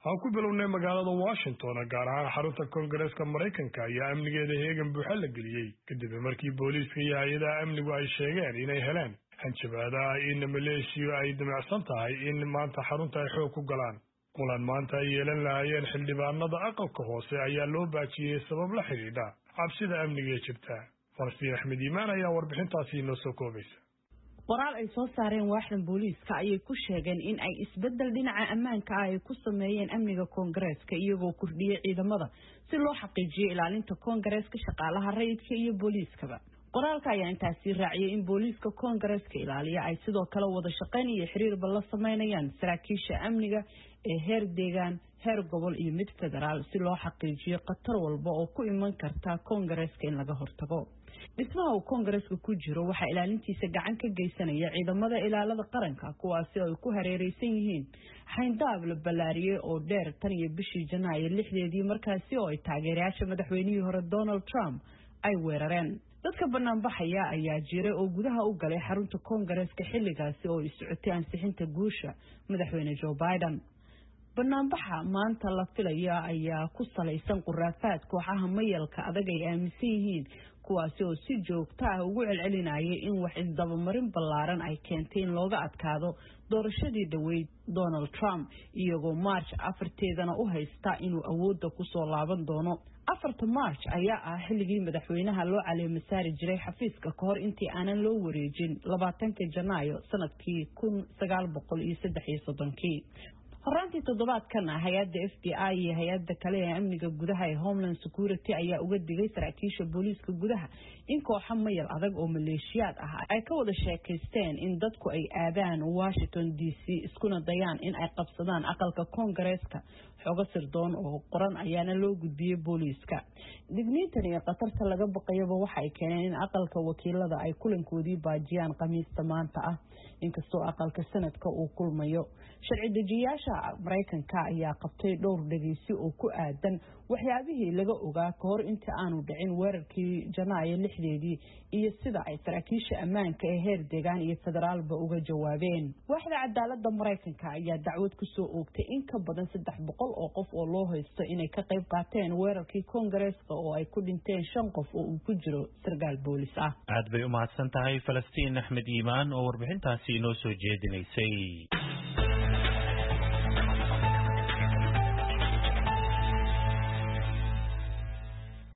ha ku bilownay magaalada Washington gaar ahaan xarunta Koongareeska Mareykanka ayaa amnigeeda heegan buuxa la geliyay kadib markii booliiska iyo hay'adaha amnigu ay sheegeen inay heleen hanjabaada in maleeshiya ay damacsan tahay in maanta xarunta ay xoog ku galaan. kulan maanta ay yeelan lahaayeen xildhibaanada aqalka hoose ayaa loo baajiyay sabab la xiriidha cabsida amniga ee jirta. Falastiin Axmed Iimaan ayaa warbixintaasi inoo soo koobaysa. qoraal ay soo saareen waaxdan booliiska ayay ku sheegeen in ay isbedel dhinaca ammaanka ah ay ku sameeyeen amniga Koongareeska iyagoo kordhiyay ciidamada si loo xaqiijiyo ilaalinta Koongareeska shaqaalaha rayidka iyo booliiskaba. qoraalka ayaa intaasi raaciyay in booliiska Koongareeska ilaaliya ay sidoo kale wada shaqayn iyo xiriirba la sameynayaan saraakiisha amniga ee heer deegaan, heer gobol iyo mid federaal si loo xaqiijiyo khatar walba oo ku iman karta Koongareeska in laga hortago. dhismaha uu Koongareeska ku jiro waxa ilaalintiisa gacan ka geysanaya ciidamada ilaalada qaranka kuwaasi oo ku hareeraysan yihiin xayndaab la balaariyay oo dheer tan iyo bishii Janaayo 6deedii markaasi oo ay taageerayaasha madaxweynihii hore Donald Trump ay weerareen. dadka banaanbaxaya ayaa jiray oo gudaha u galay xarunta Koongareeska xilligaasi oo socotay ansixinta guusha madaxweyne Joe Biden. banaanbaxa maanta la filaya ayaa ku salaysan quraafaad kooxaha mayalka adag ay aaminsan yihiin kuwaasi oo si joogto ah ugu celcelinayay in wax isdabamarin ballaaran ay keentay in looga adkaado doorashadii dhaweyd Donald Trump iyagoo March 4teedana u haysta inuu awoodda ku soo laaban doono. 4 March ayaa ah xilligii madaxweynaha loo caleemo saari jiray xafiiska ka hor intii aanan loo wareejin 20 Janaayo sanadkii 1933. horaantii toddobaadkan hay'adda FBI iyo hay'adda kale ee amniga gudaha ee Homeland Security ayaa uga digay saraakiisha booliiska gudaha in kooxo mayal adag oo maleeshiyaad ah ay ka wada sheekaysteen in dadku ay aadaan Washington DC iskuna dayaan in ay qabsadaan aqalka Koongareeska. xogo sirdoon oo qoran ayaana loo gudbiyay booliiska. digniintan iyo qatarta laga baqayaba waxa ay keeneen in aqalka wakiilada ay kulankoodii baajiyaan Khamiista maanta ah inkastoo aqalka sanadka uu kulmayo. sharci dejiyaasha Mareykanka ayaa qabtay dhowr dhageysi oo ku aadan waxyaabihii laga ogaa ka hor inta aanu dhicin weerarkii Janaayo 6deedii iyo sida ay saraakiisha ammaanka ee heer deegaan iyo federaalba uga jawaabeen. waaxda cadaaladda Mareykanka ayaa dacwad ku soo oogtay in ka badan 300 oo qof oo loo haysto inay ka qayb qaateen weerarkii Koongareeska oo ay ku dhinteen 5 qof oo uu ku jiro sargaal boolis ah. aad bay u mahadsan tahay Falastiin Axmed Iimaan oo warbixintaasi inoo soo jeedinaysay.